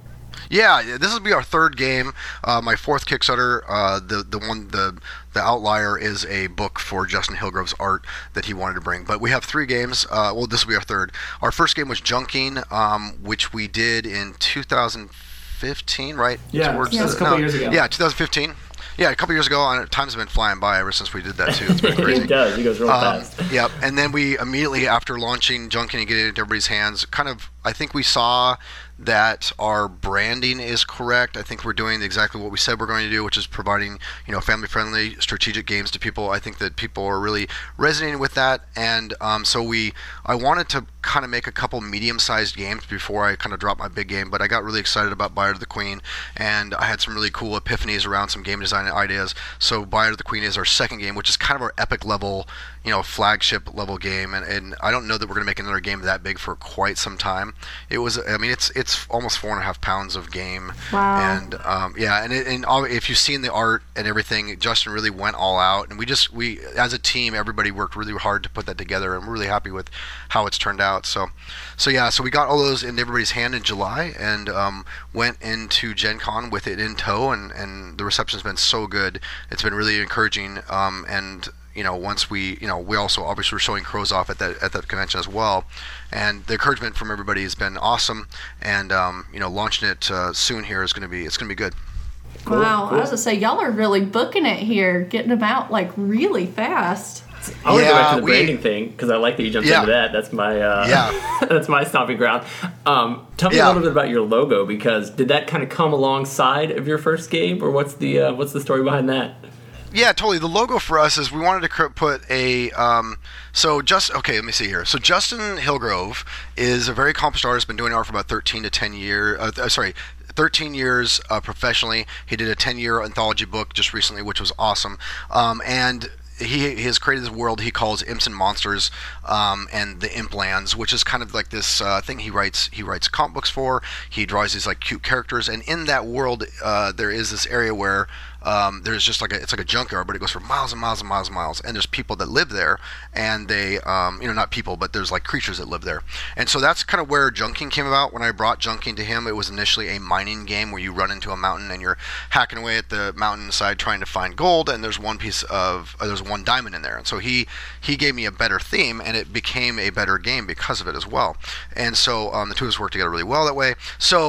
Speaker 8: Yeah, this will be our third game. Uh, my fourth Kickstarter, uh, the the one the the outlier is a book for Justin Hillgrove's art that he wanted to bring. But we have three games. Uh, well, this will be our third. Our first game was Junking, um, which we did in two thousand fifteen, right?
Speaker 1: Yeah,
Speaker 8: Towards
Speaker 1: yeah, it was
Speaker 8: the-
Speaker 1: a couple
Speaker 8: no,
Speaker 1: years ago.
Speaker 8: Yeah, two thousand fifteen. Yeah, a couple years ago. And times have been flying by ever since we did that too. It's been crazy.
Speaker 2: It does. It goes real
Speaker 8: Um,
Speaker 2: fast.
Speaker 8: yep. And then we immediately after launching Junkin and getting it into everybody's hands, kind of, I think we saw that our branding is correct. I think we're doing exactly what we said we're going to do, which is providing, you know, family-friendly strategic games to people. I think that people are really resonating with that, and um, so we, I wanted to kind of make a couple medium-sized games before I kind of dropped my big game, but I got really excited about Buyer to the Queen, and I had some really cool epiphanies around some game design ideas. So Buyer to the Queen is our second game, which is kind of our epic level, you know, flagship level game, and, and I don't know that we're going to make another game that big for quite some time. It was, I mean, it's it's almost four and a half pounds of game.
Speaker 6: Wow.
Speaker 8: And um, yeah, and it, and all, if you've seen the art and everything, Justin really went all out, and we just we as a team, everybody worked really hard to put that together, and we're really happy with how it's turned out. So, so yeah, so we got all those in everybody's hand in July, and um, went into Gen Con with it in tow, and and the reception's been so good. It's been really encouraging, um, and you know, once we, you know, we also obviously were showing Crows off at that at that convention as well, and the encouragement from everybody has been awesome. And um, you know, launching it uh, soon here is going to be it's going to be good.
Speaker 6: Wow,
Speaker 2: cool.
Speaker 6: I was gonna say y'all are really booking it here, getting them out like really fast.
Speaker 2: I want to go back
Speaker 8: Yeah,
Speaker 2: to the
Speaker 8: we-
Speaker 2: branding thing because I like that you jumped
Speaker 8: Yeah.
Speaker 2: into that. That's my uh,
Speaker 8: Yeah.
Speaker 2: that's my stomping ground. Um, tell me
Speaker 8: Yeah.
Speaker 2: a little bit about your logo because did that kind of come alongside of your first game, or what's the uh, what's the story behind that?
Speaker 8: Yeah, totally. The logo for us is we wanted to cr- put a um, so just okay. Let me see here. So Justin Hillgrove is a very accomplished artist. Been doing art for about thirteen to ten years. Uh, th- sorry. thirteen years uh, professionally. He did a ten-year anthology book just recently, which was awesome. Um, and he, he has created this world he calls Imps and Monsters um, and the Imp Lands, which is kind of like this uh, thing he writes. He writes comic books for. He draws these like cute characters, and in that world, uh, there is this area where um, there's just like a, it's like a junkyard, but it goes for miles and miles and miles and miles. And there's people that live there, and they, um, you know, not people, but there's like creatures that live there. And so that's kind of where Junking came about. When I brought Junking to him, it was initially a mining game where you run into a mountain and you're hacking away at the mountainside trying to find gold, and there's one piece of, uh, there's one diamond in there. And so he he gave me a better theme, and it became a better game because of it as well. And so um, the two of us worked together really well that way. So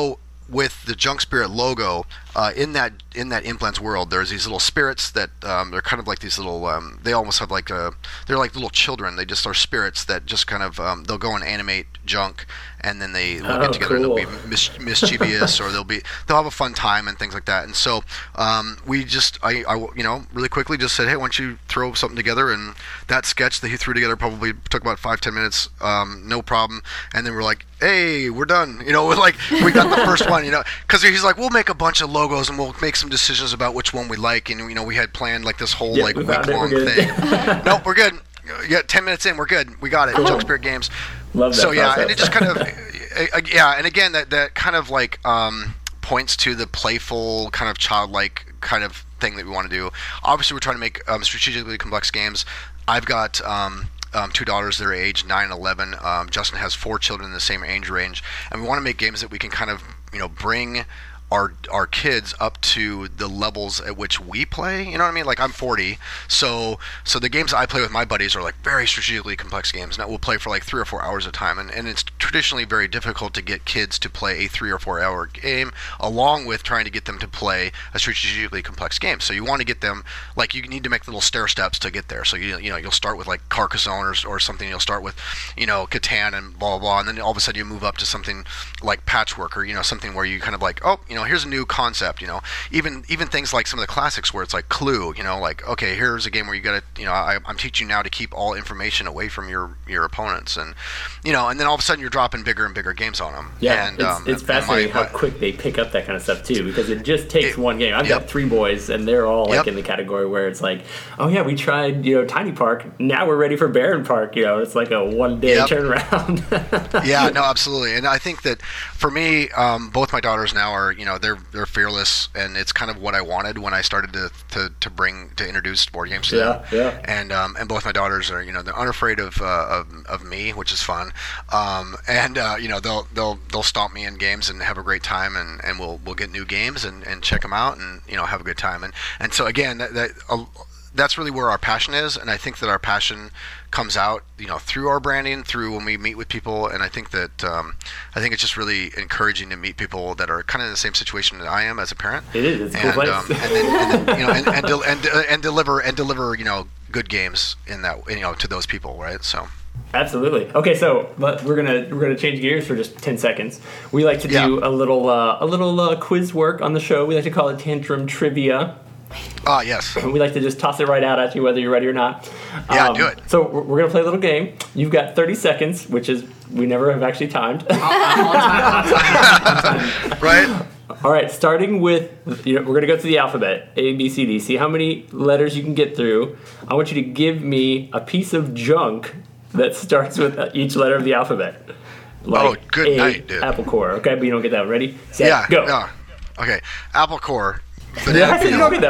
Speaker 8: with the Junk Spirit logo, uh, in that in that Implants world, there's these little spirits that um, they're kind of like these little. Um, they almost have like a. They're like little children. They just are spirits that just kind of um, they'll go and animate junk, and then they will
Speaker 9: Oh,
Speaker 8: get together.
Speaker 9: cool.
Speaker 8: And they'll be mis- mischievous, or they'll be they'll have a fun time and things like that. And so um, we just I, I you know really quickly just said, hey, why don't you throw something together? And that sketch that he threw together probably took about five ten minutes, um, no problem. And then we're like, hey, we're done. You know, we're like we got the first one. You know, because he's like, we'll make a bunch of logos and we'll make some decisions about which one we like. And you know, we had planned like this whole
Speaker 9: Yeah,
Speaker 8: like
Speaker 9: we
Speaker 8: week
Speaker 9: found it,
Speaker 8: long
Speaker 9: we're good.
Speaker 8: thing. Nope, we're good. Yeah, ten minutes in, we're good. We got it. Junk Spirit Games.
Speaker 9: Love that
Speaker 8: So yeah,
Speaker 9: process.
Speaker 8: and it just kind of, uh, yeah, and again, that that kind of like um, points to the playful, kind of childlike kind of thing that we want to do. Obviously, we're trying to make um, strategically complex games. I've got um, um, two daughters that are age nine and eleven. Um, Justin has four children in the same age range, and we want to make games that we can kind of, you know, bring our our kids up to the levels at which we play. You know what I mean? Like I'm forty, so so the games I play with my buddies are like very strategically complex games, and we'll play for like three or four hours at a time. And, and it's traditionally very difficult to get kids to play a three or four hour game, along with trying to get them to play a strategically complex game. So you want to get them, like you need to make little stair steps to get there. So you you know you'll start with like Carcassonne or, or something. You'll start with you know Catan and blah blah blah, and then all of a sudden you move up to something like Patchwork, or you know something where you kind of like, oh, you know, here's a new concept, you know, even even things like some of the classics where it's like Clue, you know, like, okay, here's a game where you got to, you know, I, I'm teaching you now to keep all information away from your your opponents, and you know, and then all of a sudden you're dropping bigger and bigger games on them.
Speaker 9: Yeah,
Speaker 8: and,
Speaker 9: it's,
Speaker 8: um,
Speaker 9: it's
Speaker 8: and
Speaker 9: fascinating
Speaker 8: my-
Speaker 9: how quick they pick up that kind of stuff too, because it just takes
Speaker 8: It-
Speaker 9: one game. I've
Speaker 8: yep.
Speaker 9: got three boys, and they're all like
Speaker 8: Yep.
Speaker 9: in the category where it's like, oh yeah, we tried, you know, Tiny Park. Now we're ready for Barren Park. You know, it's like a one day
Speaker 8: Yep.
Speaker 9: turnaround.
Speaker 8: Yeah, no, absolutely. And I think that for me, um, both my daughters now are, you know, they're they're fearless, and it's kind of what I wanted when I started to, to, to bring to introduce board games to
Speaker 9: Yeah,
Speaker 8: them.
Speaker 9: yeah.
Speaker 8: And um, and both my daughters are, you know, they're unafraid of uh, of, of me, which is fun. Um, and uh, you know, they'll they'll they'll stomp me in games and have a great time, and, and we'll we'll get new games and, and check them out, and you know, have a good time. And and so again, that. that uh, that's really where our passion is, and I think that our passion comes out, you know, through our branding, through when we meet with people, and I think that um, I think it's just really encouraging to meet people that are kind of in the same situation that I am as a parent.
Speaker 9: It is. It's a cool
Speaker 8: and,
Speaker 9: place.
Speaker 8: um, and then, and then you know, and and, del- and and deliver and deliver, you know, good games in that, you know, to those people, right? So.
Speaker 9: Absolutely. Okay, so but we're gonna we're gonna change gears for just ten seconds. We like to do
Speaker 8: Yeah.
Speaker 9: a little uh, a little uh, quiz work on the show. We like to call it Tantrum Trivia.
Speaker 8: Ah, yes.
Speaker 9: And we like to just toss it right out at you, whether you're ready or not.
Speaker 8: Yeah, do it.
Speaker 9: So we're, we're gonna play a little game. You've got thirty seconds, which is we never have actually timed.
Speaker 1: I'm on time, on time, on time.
Speaker 8: Right?
Speaker 9: All right, starting with, you know, we're going to go through the alphabet, A, B, C, D. See how many letters you can get through. I want you to give me a piece of junk that starts with each letter of the alphabet. Like
Speaker 8: Oh, good
Speaker 9: A,
Speaker 8: night, dude.
Speaker 9: Apple core, okay? But you don't get that one. Ready? Set,
Speaker 8: Yeah.
Speaker 9: go.
Speaker 8: No. Okay. Apple core.
Speaker 9: Yeah,
Speaker 8: Banana
Speaker 9: I said you don't get
Speaker 8: peel.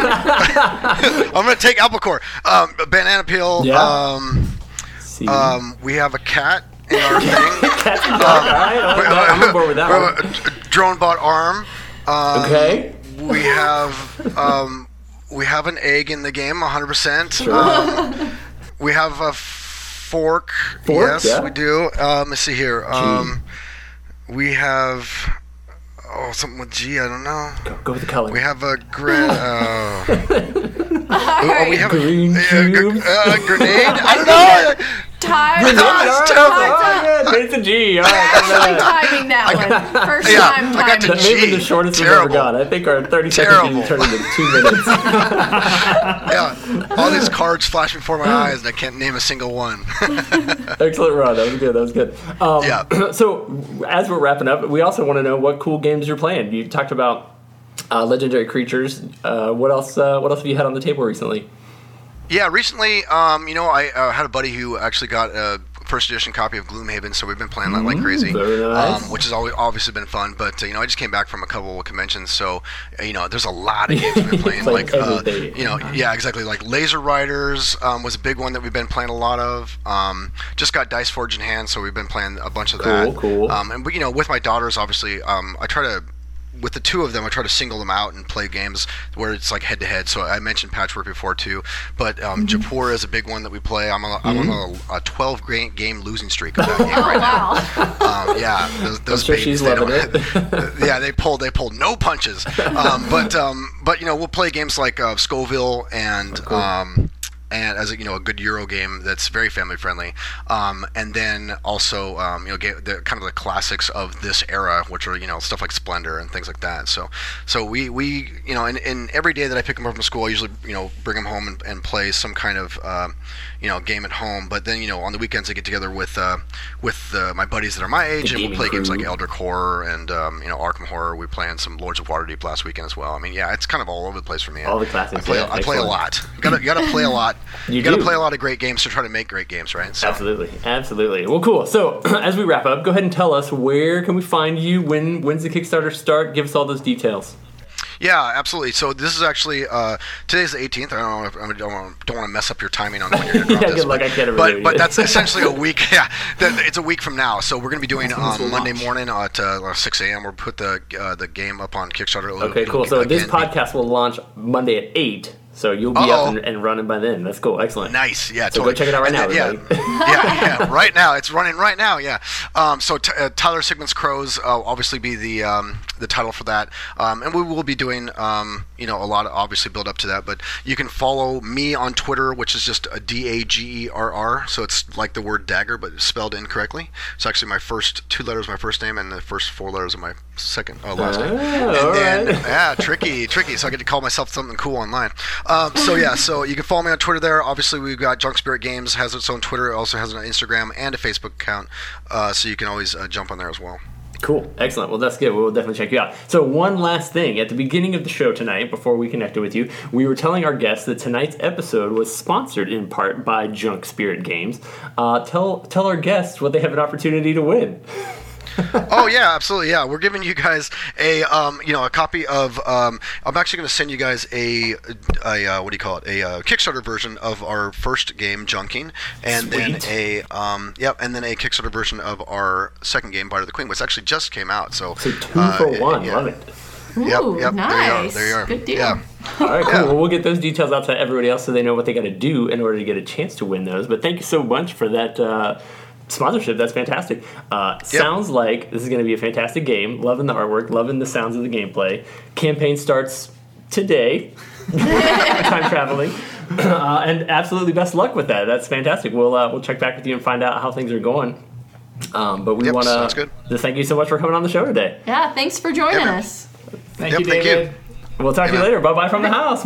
Speaker 9: that one.
Speaker 8: I'm gonna take apple core. Um, banana peel.
Speaker 9: Yeah.
Speaker 8: Um,
Speaker 9: C.
Speaker 8: um, we have a cat in our thing.
Speaker 9: Cat's a junk. All right, all right, I'm on board with that
Speaker 8: We
Speaker 9: one.
Speaker 8: have a, a drone bot arm. Um,
Speaker 9: Okay.
Speaker 8: We have um, we have an egg in the game, one hundred percent.
Speaker 9: Sure.
Speaker 8: Um, we have a fork.
Speaker 9: Fork,
Speaker 8: Yes,
Speaker 9: yeah.
Speaker 8: we do. Um, let's see here. Um, we have oh something with G. I don't know.
Speaker 9: Go, go with the color.
Speaker 8: We have a grenade. Uh, oh, we have
Speaker 9: Green
Speaker 8: a, a,
Speaker 9: cubes.
Speaker 8: a, a grenade. I don't know.
Speaker 6: Time.
Speaker 8: Grenade.
Speaker 9: All right,
Speaker 8: terrible.
Speaker 9: all right, good. It's a G. All right,
Speaker 6: Actually
Speaker 9: good.
Speaker 6: timing that one. First
Speaker 8: Yeah,
Speaker 6: time
Speaker 8: I got
Speaker 6: timing.
Speaker 8: to
Speaker 9: That may have been the
Speaker 8: G.
Speaker 9: shortest we've
Speaker 8: Terrible.
Speaker 9: ever gone. I think our thirty
Speaker 8: Terrible.
Speaker 9: seconds turned into two minutes.
Speaker 8: Yeah, all these cards flash before my eyes, and I can't name a single one.
Speaker 9: Excellent run. That was good. That was good. Um,
Speaker 8: Yeah.
Speaker 9: So, as we're wrapping up, we also want to know what cool games you're playing. You talked about uh, Legendary Creatures. Uh, what else? Uh, what else have you had on the table recently?
Speaker 8: Yeah, recently, um, you know, I uh, had a buddy who actually got a first edition copy of Gloomhaven, so we've been playing that like crazy,
Speaker 9: very nice.
Speaker 8: um, which has always obviously been fun. But uh, you know, I just came back from a couple of conventions, so uh, you know, there's a lot of games we've been playing.
Speaker 9: Like
Speaker 8: like, uh,
Speaker 9: everything.
Speaker 8: you know, yeah, exactly. Like Laser Riders um, was a big one that we've been playing a lot of. Um, just got Dice Forge in hand, so we've been playing a bunch of
Speaker 9: Cool,
Speaker 8: that.
Speaker 9: cool.
Speaker 8: Um, and but, you know, with my daughters, obviously, um, I try to. with the two of them, I try to single them out and play games where it's like head to head. So I mentioned Patchwork before too, but um,
Speaker 6: Mm-hmm.
Speaker 8: Japur is a big one that we play. I'm, a, I'm
Speaker 9: Mm-hmm.
Speaker 8: on a, a twelve game, game losing streak of that game right now. Um, yeah, those, those
Speaker 9: sure
Speaker 8: babies,
Speaker 9: she's
Speaker 8: they
Speaker 9: loving
Speaker 8: don't, yeah, they pulled they pulled no punches. Um, but um, but you know, we'll play games like uh, Scoville and.
Speaker 9: Oh, cool.
Speaker 8: Um, and as a, you know, a good Euro game that's very family friendly, um, and then also um, you know, get the kind of the classics of this era, which are, you know, stuff like Splendor and things like that. So, so we, we you know, in, in every day that I pick them up from school, I usually, you know, bring them home and, and play some kind of um, you know, game at home. But then, you know, on the weekends I get together with uh, with uh, my buddies that are my age,
Speaker 9: The
Speaker 8: and we'll
Speaker 9: gaming
Speaker 8: play games
Speaker 9: crew.
Speaker 8: like Elder Horror and um, you know, Arkham Horror. We playing some Lords of Waterdeep last weekend as well. I mean, yeah, it's kind of all over the place for me.
Speaker 9: All the
Speaker 8: I
Speaker 9: classics,
Speaker 8: play,
Speaker 9: yeah,
Speaker 8: I play a
Speaker 9: excellent.
Speaker 8: lot. You gotta, you gotta play a lot.
Speaker 9: You
Speaker 8: gotta
Speaker 9: do.
Speaker 8: play a lot of great games to try to make great games, right? So,
Speaker 9: Absolutely, absolutely. Well, cool. So, as we wrap up, go ahead and tell us where can we find you? When when's the Kickstarter start? Give us all those details.
Speaker 8: Yeah, absolutely. So this is actually uh, today's the eighteenth. I don't know. If, I don't want, don't want to mess up your timing on when you're going to drop
Speaker 9: Yeah,
Speaker 8: this.
Speaker 9: good luck.
Speaker 8: But,
Speaker 9: I can't ever
Speaker 8: but,
Speaker 9: do it.
Speaker 8: but that's essentially a week. Yeah, that, it's a week from now. So we're going to be doing um, Monday morning at uh, six a.m. We'll put the uh, the game up on Kickstarter. It'll-
Speaker 9: Okay,
Speaker 8: it'll
Speaker 9: cool.
Speaker 8: get-
Speaker 9: So this
Speaker 8: again,
Speaker 9: podcast will launch Monday at eight. So you'll be
Speaker 8: Uh-oh.
Speaker 9: up and, and running by then. That's cool. Excellent.
Speaker 8: Nice, yeah.
Speaker 9: So
Speaker 8: totally.
Speaker 9: go check it out right
Speaker 8: And
Speaker 9: now,
Speaker 8: then- yeah,
Speaker 9: everybody.
Speaker 8: yeah, yeah, right now. It's running right now. Yeah. Um, so t- uh, Tyler Sigmund's Crows uh, obviously be the um, the title for that, um, and we will be doing um, you know, a lot of obviously build up to that. But you can follow me on Twitter, which is just a D A G E R R. So it's like the word dagger, but it's spelled incorrectly. It's actually my first two letters of my first name and the first four letters of my second uh, last name.
Speaker 9: Oh,
Speaker 8: And
Speaker 9: all
Speaker 8: then
Speaker 9: right.
Speaker 8: yeah, tricky, tricky. So I get to call myself something cool online. Um, so yeah, so you can follow me on Twitter there. Obviously, we've got Junk Spirit Games has its own Twitter. It also has an Instagram and a Facebook account. Uh, so you can always uh, jump on there as well.
Speaker 9: Cool. Excellent. Well, that's good. We'll definitely check you out. So one last thing. At the beginning of the show tonight, before we connected with you, we were telling our guests that tonight's episode was sponsored in part by Junk Spirit Games. Uh, tell tell our guests what they have an opportunity to win.
Speaker 8: Oh yeah, absolutely. Yeah, we're giving you guys a um, you know, a copy of. Um, I'm actually going to send you guys a, a uh, what do you call it? A uh, Kickstarter version of our first game, Junking, and
Speaker 9: Sweet.
Speaker 8: then a um, yep, and then a Kickstarter version of our second game, Bite of the Queen, which actually just came out. So,
Speaker 9: So two
Speaker 8: uh,
Speaker 9: for one.
Speaker 8: yeah.
Speaker 9: Love it.
Speaker 8: Yep,
Speaker 6: Ooh,
Speaker 8: yep.
Speaker 6: nice.
Speaker 8: There you are. There you are.
Speaker 6: Good deal.
Speaker 8: Yeah.
Speaker 9: All right, cool.
Speaker 8: Yeah.
Speaker 9: Well, we'll get those details out to everybody else so they know what they got to do in order to get a chance to win those. But thank you so much for that uh, sponsorship. That's fantastic. Uh, Sounds like this is going to be a fantastic game. Loving the artwork, loving the sounds of the gameplay. Campaign starts today. Time traveling. Uh, and absolutely best luck with that. That's fantastic. We'll uh, we'll check back with you and find out how things are going. Um, but we
Speaker 8: Yep,
Speaker 9: want
Speaker 8: sounds good.
Speaker 9: to thank you so much for coming on the show today.
Speaker 6: Yeah, thanks for joining
Speaker 8: Yeah, man.
Speaker 6: us.
Speaker 1: Thank
Speaker 8: Yep,
Speaker 1: you,
Speaker 8: thank
Speaker 1: David.
Speaker 8: you.
Speaker 9: We'll talk to you
Speaker 8: Amen.
Speaker 9: later. Bye bye from the house.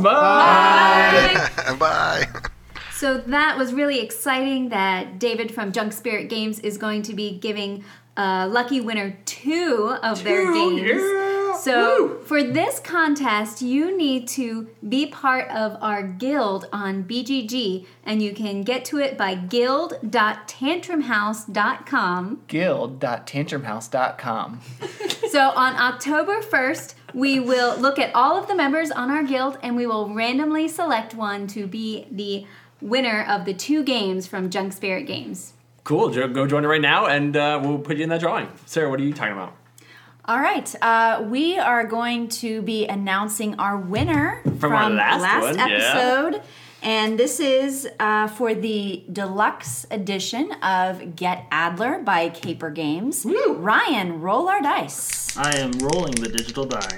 Speaker 9: Bye.
Speaker 8: Bye.
Speaker 7: So that was really exciting that David from Junk Spirit Games is going to be giving a lucky winner two of their
Speaker 9: Two,
Speaker 7: games.
Speaker 9: yeah.
Speaker 7: So for this contest, you need to be part of our guild on B G G, and you can get to it by guild dot tantrum house dot com.
Speaker 1: guild dot tantrum house dot com.
Speaker 7: So on October first, we will look at all of the members on our guild, and we will randomly select one to be the winner of the two games from Junk Spirit Games.
Speaker 9: Cool. Jo- Go join it right now, and uh, we'll put you in that drawing. Sarah, what are you talking about?
Speaker 3: All right, uh, we are going to be announcing our winner from,
Speaker 9: our last one, yeah.
Speaker 3: episode. And this is uh, for the deluxe edition of Get Adler by Caper Games. Ryan, roll our dice.
Speaker 5: I am rolling the digital die.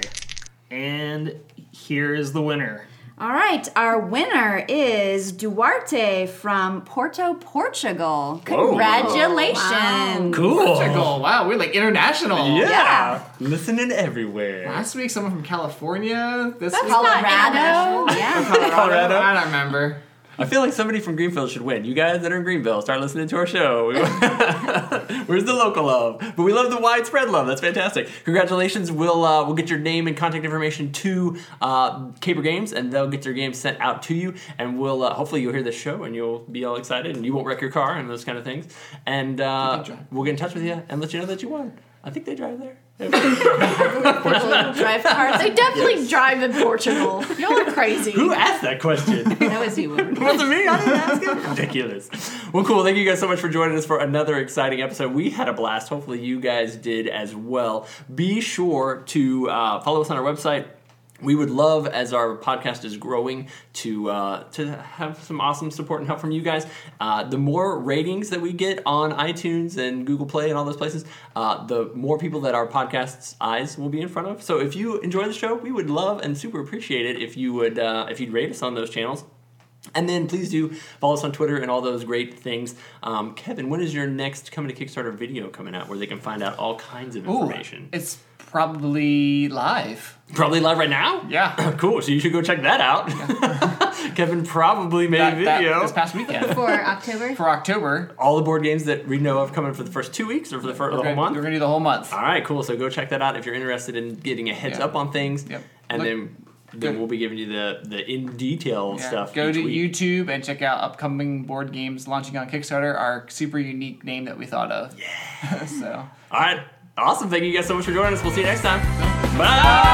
Speaker 5: And here is the winner.
Speaker 3: All right, our winner is Duarte from Porto, Portugal. Congratulations.
Speaker 9: Cool.
Speaker 1: Portugal. Wow, we're like international.
Speaker 9: Yeah.
Speaker 3: Yeah.
Speaker 9: Listening everywhere.
Speaker 1: Last week, someone from California. This week,
Speaker 3: Colorado. Yeah.
Speaker 9: Colorado.
Speaker 1: I don't remember.
Speaker 9: I feel like somebody from Greenville should win. You guys that are in Greenville, start listening to our show. Where's the local love? But we love the widespread love. That's fantastic. Congratulations. We'll uh, we'll get your name and contact information to uh, Caper Games, and they'll get their games sent out to you. And we'll uh, hopefully you'll hear this show and you'll be all excited, and you won't wreck your car and those kind of things. And uh, we'll get in touch with you and let you know that you won.
Speaker 2: I think they drive there.
Speaker 3: Drive cars.
Speaker 6: They definitely drive in Portugal. Y'all are crazy.
Speaker 2: Who asked that question?
Speaker 3: That was you.
Speaker 2: It wasn't me. I didn't ask it. Ridiculous. Well, cool. Thank you guys so much for joining us for another exciting episode. We had a blast. Hopefully, you guys did as well. Be sure to uh, follow us on our website. We would love, as our podcast is growing, to uh, to have some awesome support and help from you guys. Uh, the more ratings that we get on iTunes and Google Play and all those places, uh, the more people that our podcast's eyes will be in front of. So if you enjoy the show, we would love and super appreciate it if you would uh, if you'd rate us on those channels. And then please do follow us on Twitter and all those great things. Um, Kevin, when is your next Coming to Kickstarter video coming out where they can find out all kinds of information?
Speaker 1: Ooh, it's probably live.
Speaker 2: Probably live right now?
Speaker 1: Yeah.
Speaker 2: Cool. So you should go check that out. Yeah. Kevin probably made
Speaker 1: that,
Speaker 2: a video.
Speaker 1: That, this past weekend.
Speaker 3: For October?
Speaker 1: For October.
Speaker 2: All the board games that we know of coming for the first two weeks or for the, first, the
Speaker 1: gonna,
Speaker 2: whole month?
Speaker 1: We're going to do the whole month.
Speaker 2: All right, cool. So go check that out if you're interested in getting a heads
Speaker 1: Yeah.
Speaker 2: up on things.
Speaker 1: Yep.
Speaker 2: And
Speaker 1: Look,
Speaker 2: then... Then
Speaker 1: Good.
Speaker 2: we'll be giving you the, the in detail
Speaker 1: Yeah.
Speaker 2: stuff.
Speaker 1: Go
Speaker 2: each
Speaker 1: to
Speaker 2: week.
Speaker 1: YouTube and check out upcoming board games launching on Kickstarter, our super unique name that we thought of. Yeah. So.
Speaker 2: All right. Awesome. Thank you guys so much for joining us. We'll see you next time. Bye.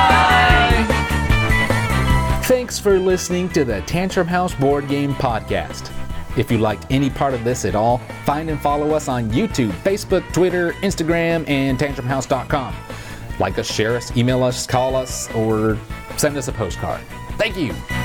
Speaker 1: Bye.
Speaker 4: Thanks for listening to the Tantrum House Board Game Podcast. If you liked any part of this at all, find and follow us on YouTube, Facebook, Twitter, Instagram, and tantrum house dot com. Like us, share us, email us, call us, or send us a postcard. Thank you.